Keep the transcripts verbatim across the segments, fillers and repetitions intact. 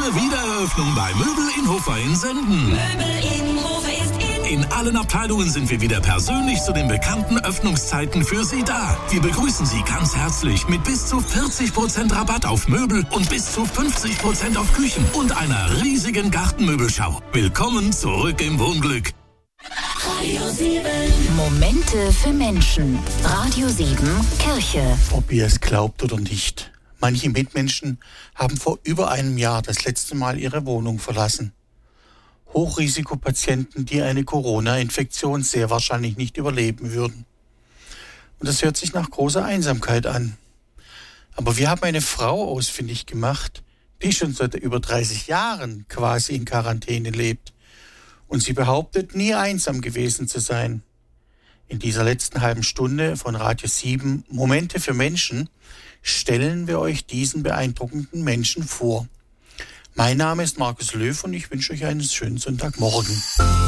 große Wiedereröffnung bei Möbel in Hofer in Senden. Möbel in Hofer ist in. In allen Abteilungen sind wir wieder persönlich zu den bekannten Öffnungszeiten für Sie da. Wir begrüßen Sie ganz herzlich mit bis zu vierzig Prozent Rabatt auf Möbel und bis zu fünfzig Prozent auf Küchen und einer riesigen Gartenmöbelschau. Willkommen zurück im Wohnglück. Radio sieben. Momente für Menschen. Radio sieben Kirche. Ob ihr es glaubt oder nicht, manche Mitmenschen haben vor über einem Jahr das letzte Mal ihre Wohnung verlassen. Hochrisikopatienten, die eine Corona-Infektion sehr wahrscheinlich nicht überleben würden. Und das hört sich nach großer Einsamkeit an. Aber wir haben eine Frau ausfindig gemacht, die schon seit über dreißig Jahren quasi in Quarantäne lebt. Und sie behauptet, nie einsam gewesen zu sein. In dieser letzten halben Stunde von Radio sieben Momente für Menschen stellen wir euch diesen beeindruckenden Menschen vor. Mein Name ist Markus Löw und ich wünsche euch einen schönen Sonntagmorgen.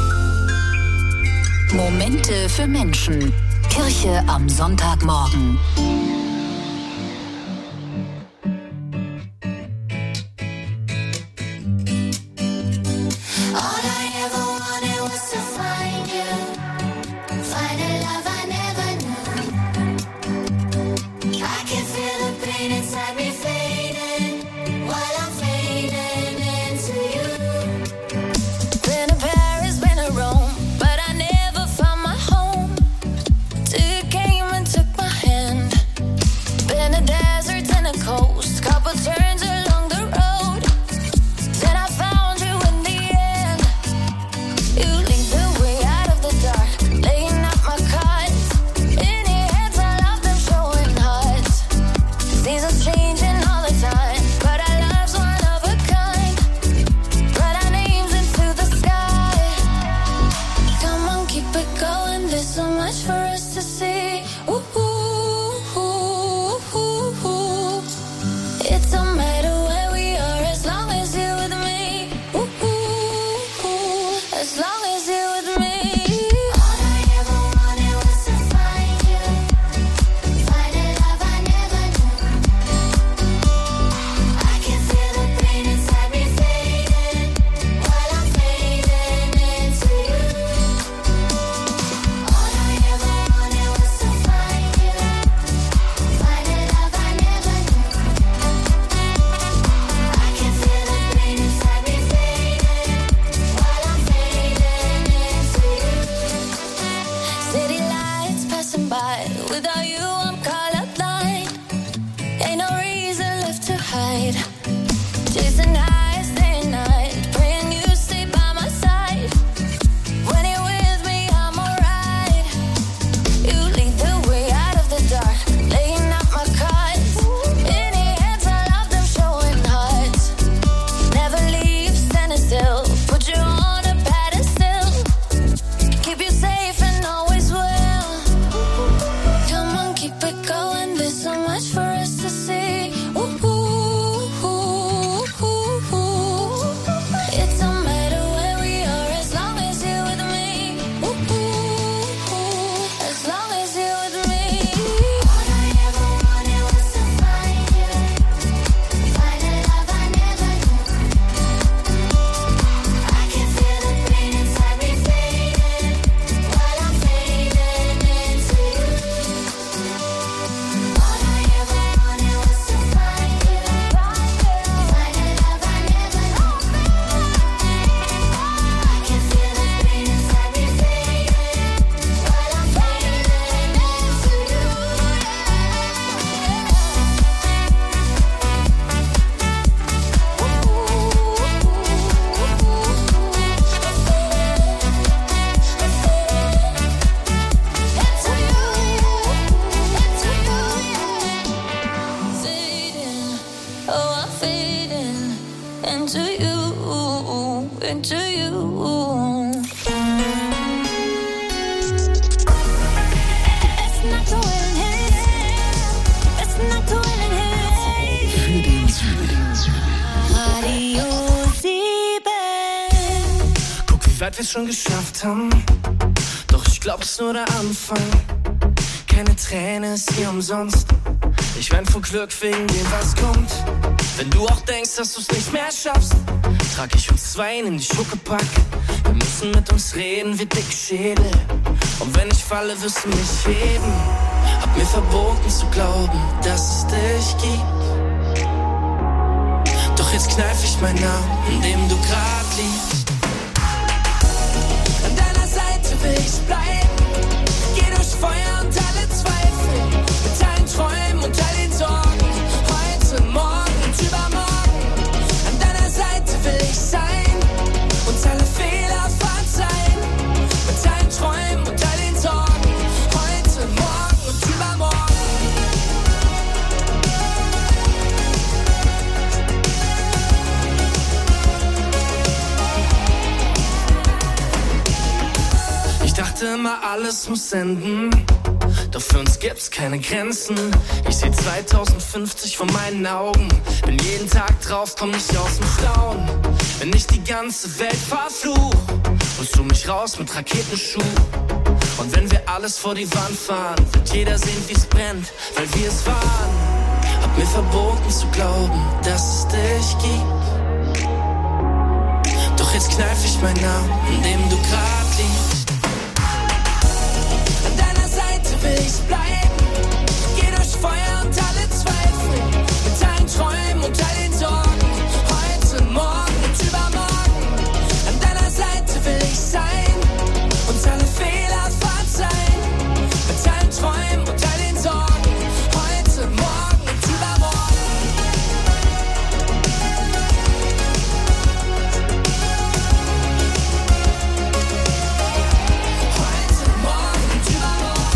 Momente für Menschen. Kirche am Sonntagmorgen. weit wir schon geschafft haben. Doch ich glaub, es ist nur der Anfang. Keine Träne ist hier umsonst. Ich wein vor Glück wegen dem, was kommt. Wenn du auch denkst, dass du's nicht mehr schaffst, trag ich uns zwei in die Schuckepack. Wir müssen mit uns reden wie dicke Schädel. Und wenn ich falle, wirst du mich heben. Hab mir verboten zu glauben, dass es dich gibt. Doch jetzt kneif ich meinen Namen, in dem du grad liegst. An deiner Seite will ich bleiben. Geh durch Feuer und alle Zweifel. Mit allen Träumen und all den Sorgen. Heute, morgen und übermorgen. An deiner Seite will ich sein. Uns alle Fehler verzeihen. Mit allen Träumen und all den Sorgen. Heute, morgen und übermorgen. Ich dachte immer, alles muss enden. Doch für uns gibt's keine Grenzen. Ich seh zweitausendfünfzig vor meinen Augen. Bin jeden Tag drauf, komm nicht aus dem Staunen. Wenn ich die ganze Welt verfluch, holst du mich raus mit Raketenschuh. Und wenn wir alles vor die Wand fahren, wird jeder sehen, wie's brennt, weil wir es waren. Hab mir verboten zu glauben, dass es dich gibt. Doch jetzt kneif ich meinen Namen, in dem du grad liegst. An deiner Seite will ich bleiben. Geh durch Feuer und alle Zweifel. Mit allen Träumen und all den Sorgen. Heute, morgen und übermorgen. An deiner Seite will ich sein. Uns alle Fehler verzeihen. Mit allen Träumen und all den Sorgen. Heute, morgen und übermorgen. Heute, morgen und übermorgen.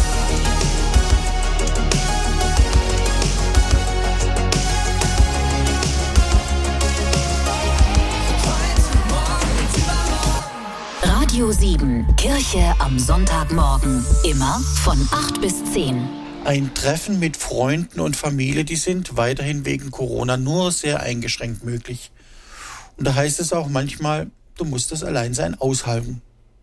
Heute, morgen und übermorgen. Radio sieben, Kirche am Sonntagmorgen. Immer von acht bis zehn. Ein Treffen mit Freunden und Familie, die sind weiterhin wegen Corona nur sehr eingeschränkt möglich. Und da heißt es auch manchmal, du musst das Alleinsein aushalten.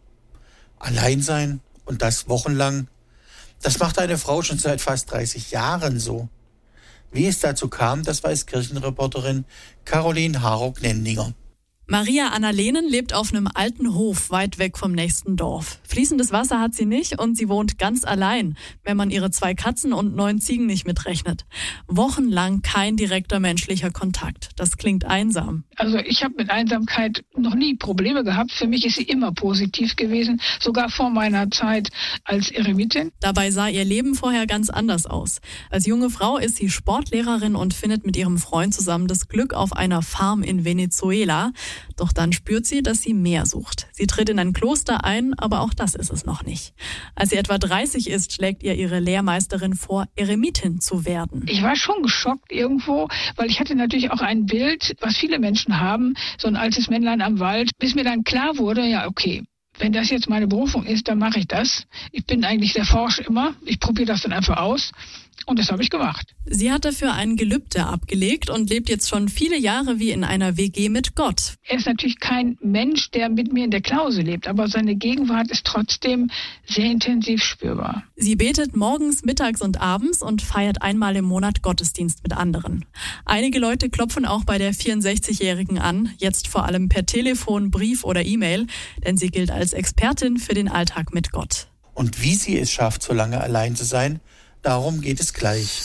Alleinsein und das wochenlang, das macht eine Frau schon seit fast dreißig Jahren so. Wie es dazu kam, das weiß Kirchenreporterin Caroline Harrock-Nenninger. Maria Annalenen lebt auf einem alten Hof weit weg vom nächsten Dorf. Fließendes Wasser hat sie nicht und sie wohnt ganz allein, wenn man ihre zwei Katzen und neun Ziegen nicht mitrechnet. Wochenlang kein direkter menschlicher Kontakt. Das klingt einsam. Also ich habe mit Einsamkeit noch nie Probleme gehabt. Für mich ist sie immer positiv gewesen, sogar vor meiner Zeit als Eremitin. Dabei sah ihr Leben vorher ganz anders aus. Als junge Frau ist sie Sportlehrerin und findet mit ihrem Freund zusammen das Glück auf einer Farm in Venezuela. Doch dann spürt sie, dass sie mehr sucht. Sie tritt in ein Kloster ein, aber auch das ist es noch nicht. Als sie etwa dreißig ist, schlägt ihr ihre Lehrmeisterin vor, Eremitin zu werden. Ich war schon geschockt irgendwo, weil ich hatte natürlich auch ein Bild, was viele Menschen haben, so ein altes Männlein am Wald, bis mir dann klar wurde, ja okay, wenn das jetzt meine Berufung ist, dann mache ich das. Ich bin eigentlich sehr forsch immer. Ich probiere das dann einfach aus. Und das habe ich gemacht. Sie hat dafür ein Gelübde abgelegt und lebt jetzt schon viele Jahre wie in einer W G mit Gott. Er ist natürlich kein Mensch, der mit mir in der Klause lebt, aber seine Gegenwart ist trotzdem sehr intensiv spürbar. Sie betet morgens, mittags und abends und feiert einmal im Monat Gottesdienst mit anderen. Einige Leute klopfen auch bei der vierundsechzigjährigen an, jetzt vor allem per Telefon, Brief oder E-Mail, denn sie gilt als Expertin für den Alltag mit Gott. Und wie sie es schafft, so lange allein zu sein, darum geht es gleich.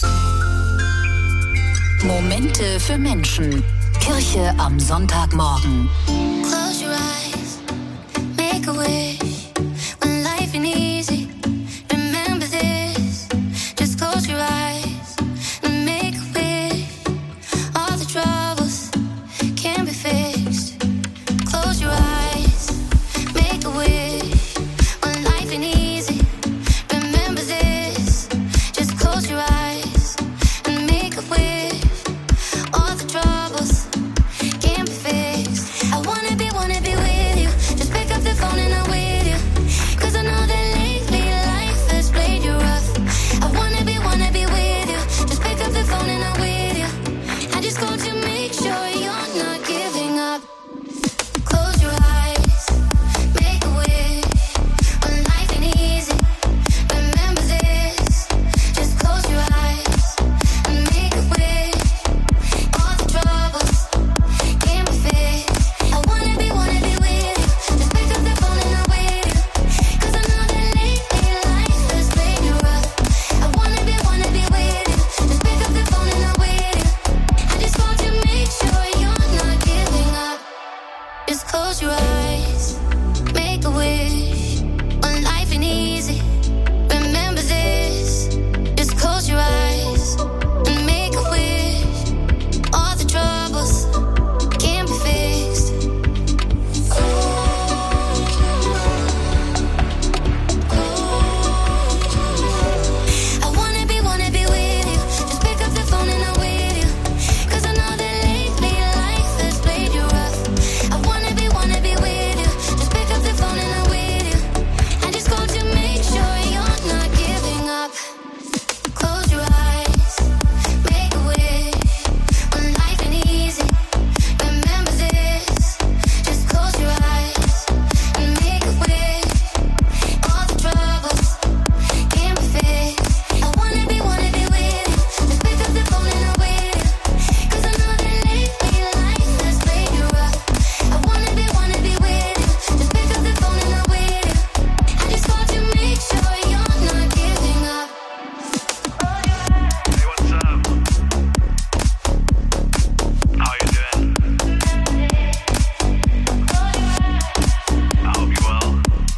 Momente für Menschen. Kirche am Sonntagmorgen. Close your eyes, make a wish. When life ain't easy, remember this. Just close your eyes and make a wish. All the troubles can be fixed. Close your eyes, make a wish. When life ain't easy, remember this. Just close your eyes and make a wish. All the troubles can be fixed. I wanna be, wanna be with you. Just pick up the phone and I'll wait. close your eyes, make a wish. When life ain't easy, remember this. Just close your eyes and make a wish. All the troubles can be fixed. I wanna be, wanna be with you. Just pick up the phone and I'm with you. 'Cause I know that lately life has played you rough. I wanna be, wanna be with you. Just pick up the phone and I'm with you. I just called to make sure you're not giving up. Close your eyes, make a wish. When life ain't easy, remember this. Just close your eyes and make a wish. All the troubles can be fixed. I wanna be, wanna be with you. Just pick up the phone and I'm with you. 'Cause I know that lately life has played you rough. I wanna be, wanna be with you. Just pick up the phone and I'm with you. I just called to make sure you're not giving up. Hey, what's up? How you doing? I hope you're well.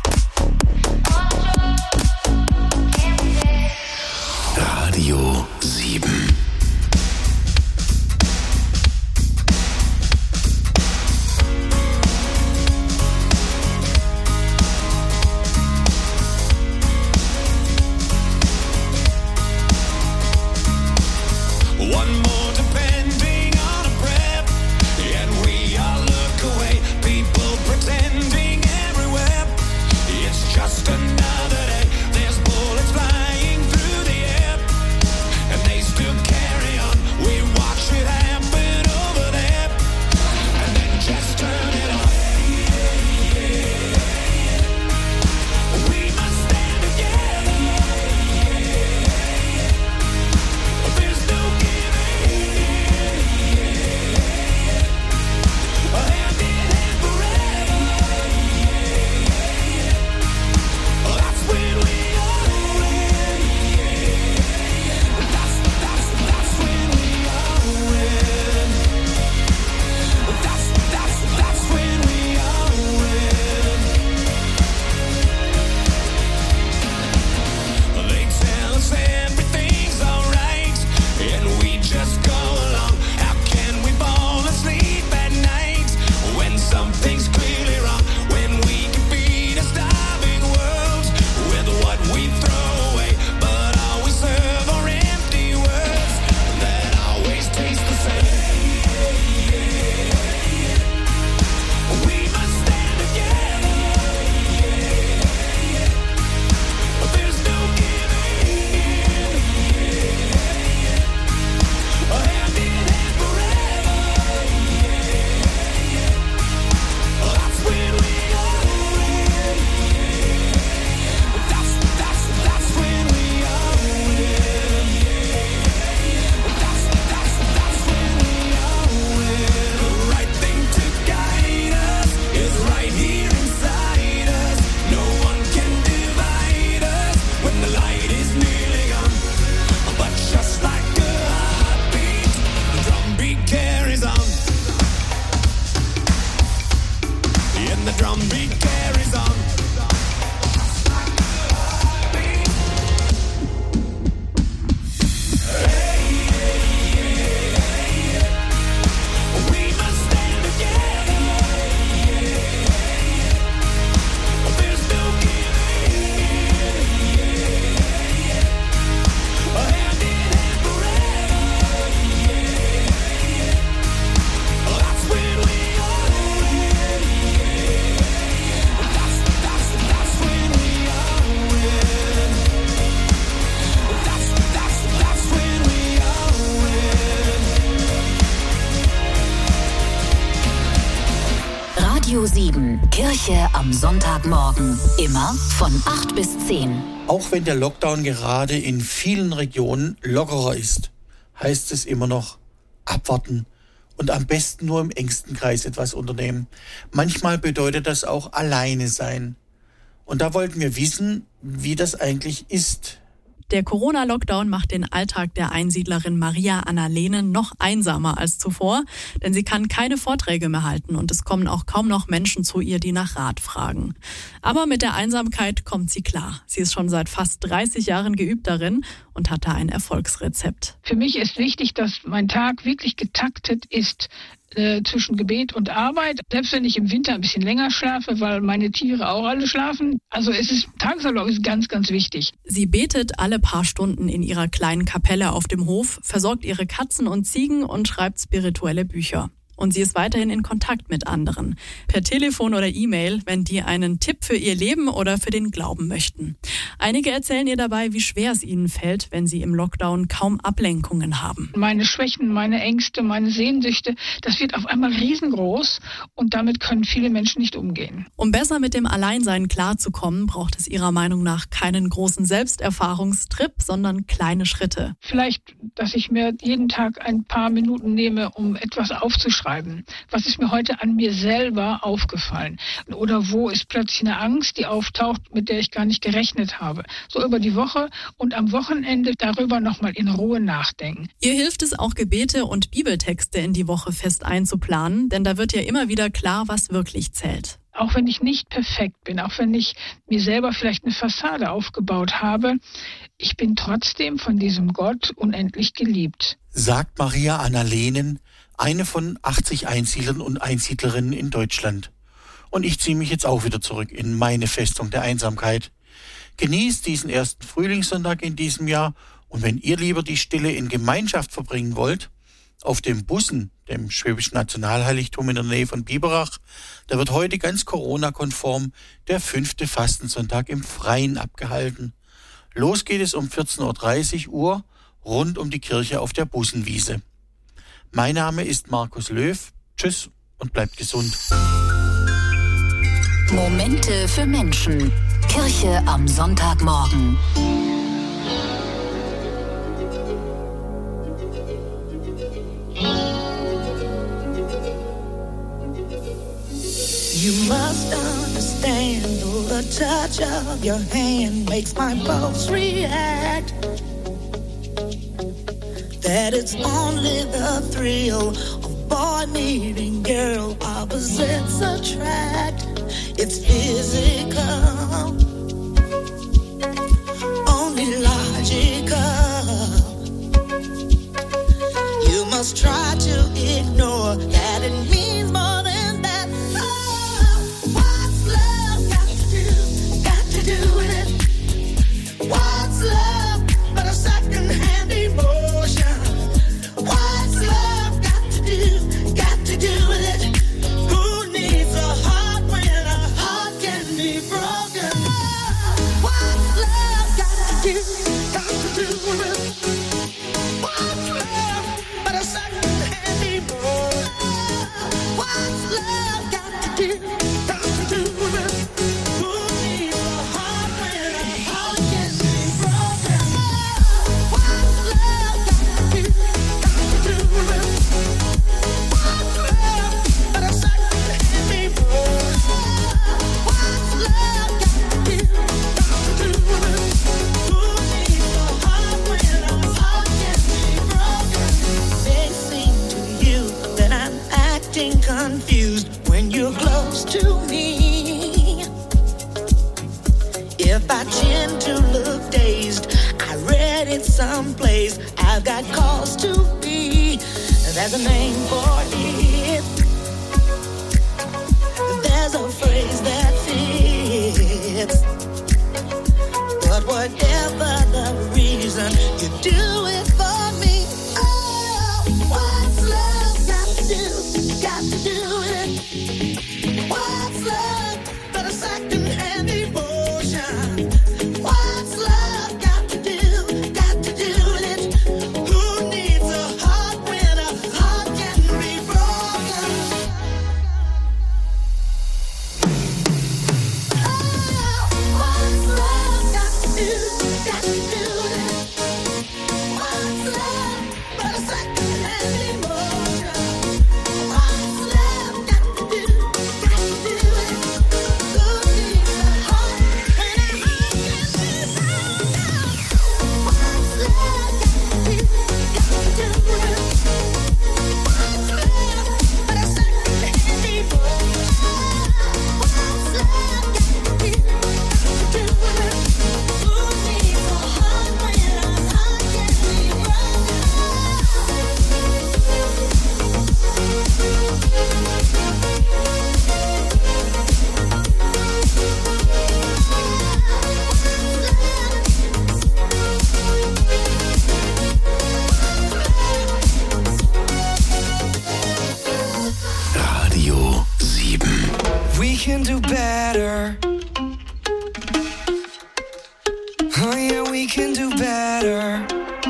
Radio sieben. One more depending on a prep, and we all look away. People pretending everywhere. It's just another day. There's bullets flying through the air, and they still carry on. We watch it happen over there, and then just turn it on. We must stand together. There's no giving in. A hand in hand forever. That's when we all win. That's, that's, that's when we all win. That's, that's, that's when we all win. They tell us everything's alright, and we just go along. How can we fall asleep at night when something's clearly wrong? When we can feed a starving world with what we throw away, but all we serve are empty words that always taste the same. We must stand together. There's no giving in. A hand in hand forever. That's when we all win. That's, that's, that's when we all win. That's, that's, that's when we all win. The right thing to guide us is right here inside us. No one can divide us when the light is nearly gone. But just like a heartbeat, the drumbeat carries on. And the drumbeat carries on. We must stand together. There's no giving in. A hand in hand forever. That's when we all win. That's, that's, that's when we all win. That's, that's, that's when we all win. Radio sieben, Kirche am Sonntagmorgen. Immer von acht bis zehn. Auch wenn der Lockdown gerade in vielen Regionen lockerer ist, heißt es immer noch abwarten und am besten nur im engsten Kreis etwas unternehmen. Manchmal bedeutet das auch alleine sein. Und da wollten wir wissen, wie das eigentlich ist. Der Corona-Lockdown macht den Alltag der Einsiedlerin Maria Anna-Lehnen noch einsamer als zuvor, denn sie kann keine Vorträge mehr halten und es kommen auch kaum noch Menschen zu ihr, die nach Rat fragen. Aber mit der Einsamkeit kommt sie klar. Sie ist schon seit fast dreißig Jahren geübt darin und hat da ein Erfolgsrezept. Für mich ist wichtig, dass mein Tag wirklich getaktet ist äh, zwischen Gebet und Arbeit. Selbst wenn ich im Winter ein bisschen länger schlafe, weil meine Tiere auch alle schlafen. Also es ist, Tagesablauf ist ganz, ganz wichtig. Sie betet alle paar Stunden in ihrer kleinen Kapelle auf dem Hof, versorgt ihre Katzen und Ziegen und schreibt spirituelle Bücher. Und sie ist weiterhin in Kontakt mit anderen. Per Telefon oder E-Mail, wenn die einen Tipp für ihr Leben oder für den Glauben möchten. Einige erzählen ihr dabei, wie schwer es ihnen fällt, wenn sie im Lockdown kaum Ablenkungen haben. Meine Schwächen, meine Ängste, meine Sehnsüchte, das wird auf einmal riesengroß und damit können viele Menschen nicht umgehen. Um besser mit dem Alleinsein klarzukommen, braucht es ihrer Meinung nach keinen großen Selbsterfahrungstrip, sondern kleine Schritte. Vielleicht, dass ich mir jeden Tag ein paar Minuten nehme, um etwas aufzuschreiben. Was ist mir heute an mir selber aufgefallen? Oder wo ist plötzlich eine Angst, die auftaucht, mit der ich gar nicht gerechnet habe? So über die Woche und am Wochenende darüber nochmal in Ruhe nachdenken. Ihr hilft es auch, Gebete und Bibeltexte in die Woche fest einzuplanen, denn da wird ja immer wieder klar, was wirklich zählt. Auch wenn ich nicht perfekt bin, auch wenn ich mir selber vielleicht eine Fassade aufgebaut habe, ich bin trotzdem von diesem Gott unendlich geliebt. Sagt Maria Anna-Lehnen, eine von achtzig Einsiedlern und Einsiedlerinnen in Deutschland. Und ich ziehe mich jetzt auch wieder zurück in meine Festung der Einsamkeit. Genießt diesen ersten Frühlingssonntag in diesem Jahr und wenn ihr lieber die Stille in Gemeinschaft verbringen wollt, auf dem Bussen, dem Schwäbischen Nationalheiligtum in der Nähe von Biberach, da wird heute ganz Corona-konform der fünfte Fastensonntag im Freien abgehalten. Los geht es um vierzehn Uhr dreißig rund um die Kirche auf der Bussenwiese. Mein Name ist Markus Löw. Tschüss und bleibt gesund. Momente für Menschen. Kirche am Sonntagmorgen. You must understand, though the touch of your hand makes my pulse react, that it's only the thrill of boy meeting girl, opposites attract. It's physical, only logical. You must try to ignore that it means more than that. Oh, what's love got to do, got to do with it? What's love but a second-hand emotion? What's love got to do, got to do with it? Who needs a heart when a heart can be broken? Oh, what's love got to do, got to do with it? What's love but a second-hand emotion? What's love got to do, got to do with it? Who needs a heart when a heart can be broken? What's love got to do, got to do with it? What's love but a second-hand emotion? What's love got to do, got to do with it? Who needs a heart when a heart can be broken? May seem to you that I'm acting confused when you're close to me. If I tend to look dazed, I read it someplace, I've got cause to be. There's a name for it. There's a phrase that fits. But whatever the reason, you do it for me. Oh, what's love got to do, got to do with it? What's love but a second-hand emotion? What's love got to do, got to do with it? Who needs a heart when a heart can be broken? Oh, what's love got to do, got to do with it? can do better. Oh yeah, we can do better.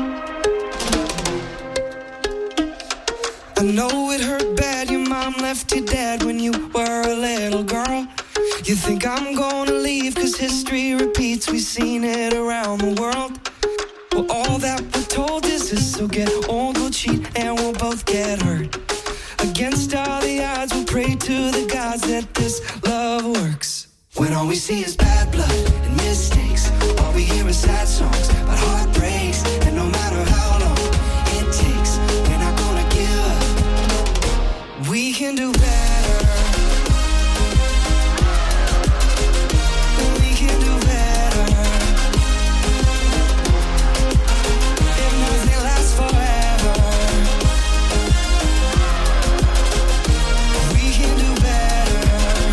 I know it hurt bad, your mom left you dead when you were a little girl. You think I'm gonna leave cause history repeats, we've seen it around the world. Well, all that we're told is this, so get old, we'll cheat, and we'll both get hurt. Against all the odds, we'll pray to the gods that this love works. When all we see is bad blood and mistakes, all we hear is sad songs about heartbreaks, and no matter how long it takes, we're not gonna give up. We can do better. We can do better. If nothing lasts forever, we can do better.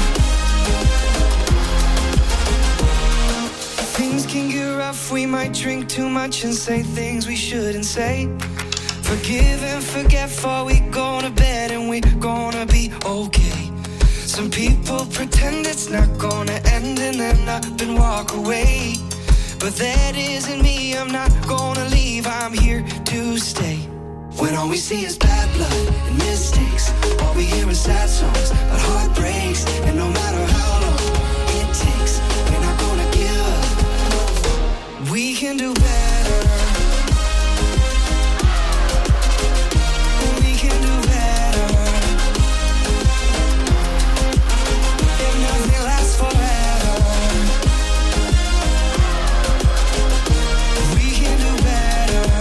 Things can get rough, we might drink too much and say things we shouldn't say. Forgive and forget before we go to bed, and we're gonna be okay. Some people pretend it's not gonna end and then up and walk away. But that isn't me, I'm not gonna leave, I'm here to stay. When all we see is bad blood and mistakes, all we hear is sad songs about heartbreaks, and no matter how long it takes, we're not gonna give up. We can do better. We can do better. If nothing lasts forever, we can do better.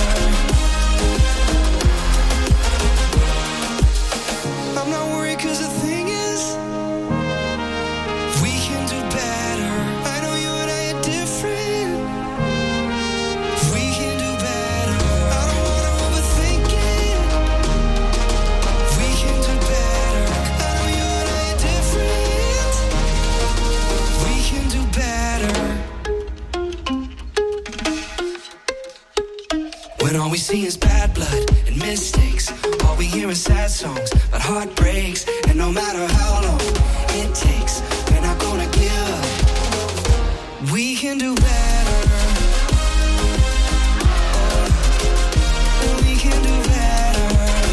I'm not worried cause the thing is, we can do better. I know you and I are different. We can do better. I don't wanna overthink it. We can do better. I know you and I are different. We can do better. When all we see is bad blood and mistakes, all we hear is sad songs about heartbreaks, and no matter how long it takes, we're not gonna give up. We can do better. We can do better.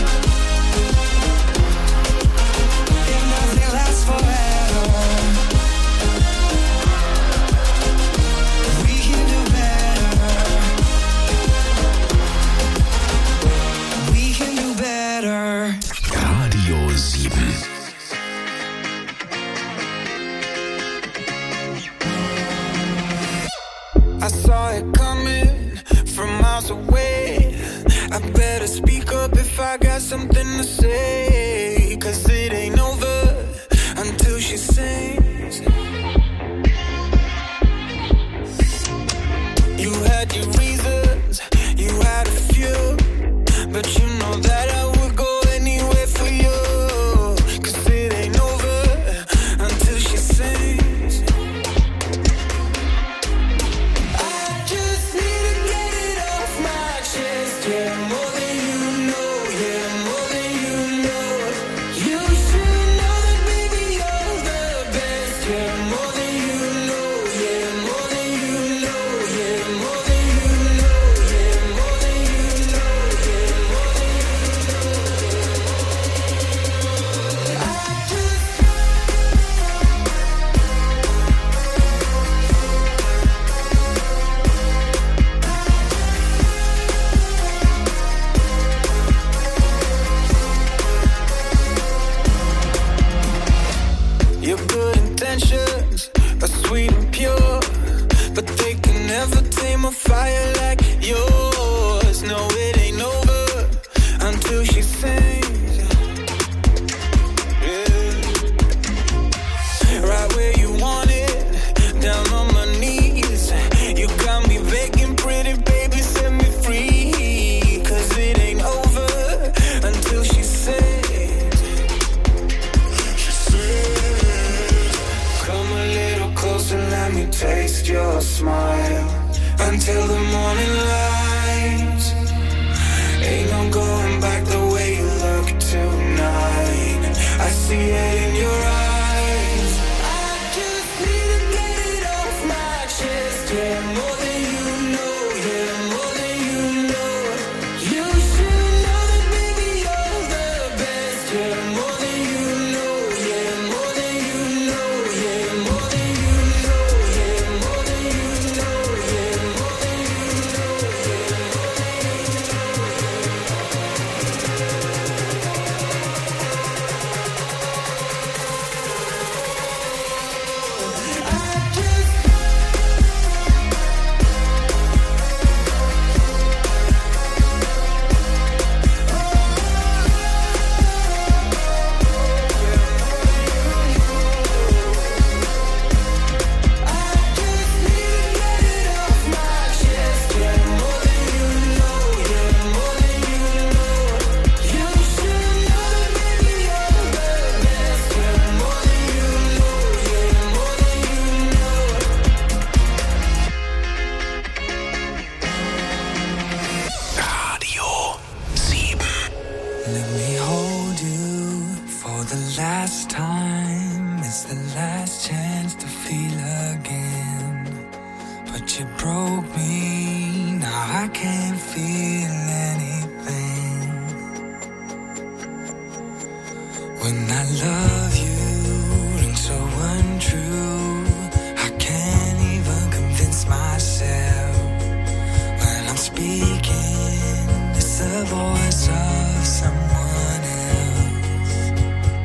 If nothing lasts forever, we can do better. We can do better. Radio sieben. I saw it coming from miles away. I better speak up if I got something to say, cause it ain't over until she sings. You had your reasons, you had a few, but you know that I would go anywhere for you, cause it ain't over until she sings. I just need to get it off my chest, yeah, more than you know, yeah, more than you know. You should know that, baby, you're the best, yeah, more than you know, yeah, more than you know, yeah, more than you know, yeah, more than you know, yeah, more than you know. I just Your good intentions are sweet and pure, but they can never tame a fire like yours. No, it ain't over until she sings. Yeah. Right where you want it, down on my knees. You got me begging, pretty baby, set me free, cause it ain't over until she sings. Come a little closer, let me taste your smile until the morning light. Ain't no going back the way you look tonight. I see it in your eyes. I last time, it's the last chance to feel again. But you broke me, now I can't feel anything. When I love you, rings so untrue, I can't even convince myself. When I'm speaking, it's the voice of someone else.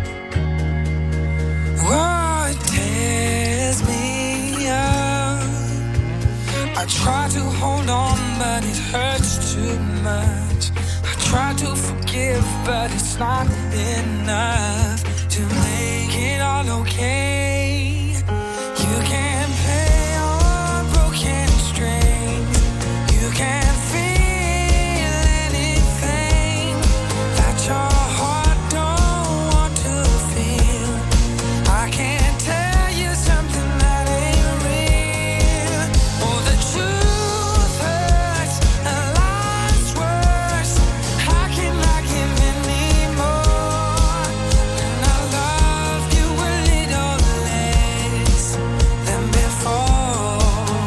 Oh, it tears me up. I try to hold on, but it hurts too much. I try to forgive, but it's not enough to make it all okay. You can't play on broken strings. You can't feel anything that your heart don't want to feel. I can't tell you something that ain't real. Oh, the truth hurts and life's worse. How can I give anymore when I loved you a little less than before?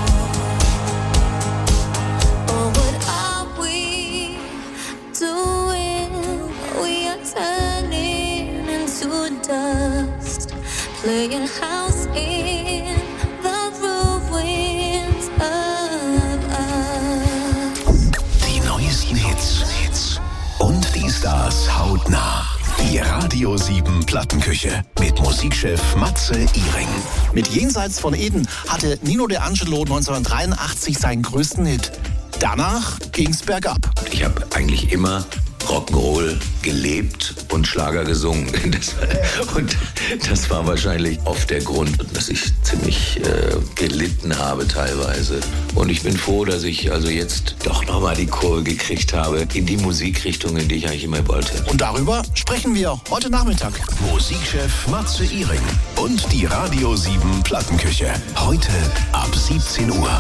Oh, what are we doing? We are turning into dust, playing house in the ruins of us. Die neuesten Hits, Hits und die Stars hautnah. Die Radio sieben Plattenküche mit Musikchef Matze Iring. Mit Jenseits von Eden hatte Nino De Angelo neunzehnhundertdreiundachtzig seinen größten Hit. Danach ging's bergab. Ich habe eigentlich immer Rock'n'Roll gelebt und Schlager gesungen. Das, und das war wahrscheinlich oft der Grund, dass ich ziemlich äh, gelitten habe teilweise. Und ich bin froh, dass ich also jetzt doch nochmal die Kurve gekriegt habe in die Musikrichtung, in die ich eigentlich immer wollte. Und darüber sprechen wir heute Nachmittag. Musikchef Matze Iring und die Radio sieben Plattenküche. Heute ab siebzehn Uhr.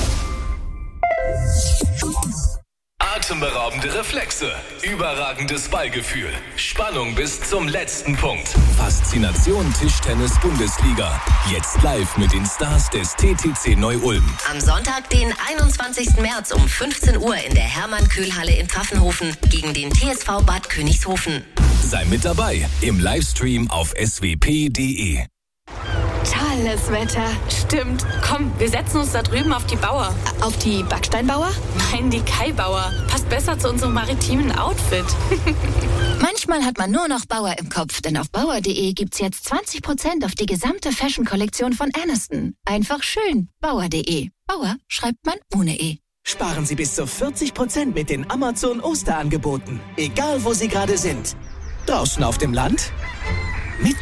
Atemberaubende Reflexe, überragendes Ballgefühl, Spannung bis zum letzten Punkt. Faszination Tischtennis-Bundesliga. Jetzt live mit den Stars des T T C Neu-Ulm. Am Sonntag, den einundzwanzigsten März um fünfzehn Uhr in der Hermann-Kühl-Halle in Pfaffenhofen gegen den T S V Bad Königshofen. Sei mit dabei im Livestream auf s w p punkt d e. Tolles Wetter. Stimmt. Komm, wir setzen uns da drüben auf die Bauer. Auf die Backsteinbauer? Nein, die Kai-Bauer. Passt besser zu unserem maritimen Outfit. Manchmal hat man nur noch Bauer im Kopf, denn auf bauer punkt de gibt's jetzt zwanzig Prozent auf die gesamte Fashion-Kollektion von Aniston. Einfach schön. bauer punkt de. Bauer schreibt man ohne E. Sparen Sie bis zu vierzig Prozent mit den Amazon Osterangeboten. Egal, wo Sie gerade sind. Draußen auf dem Land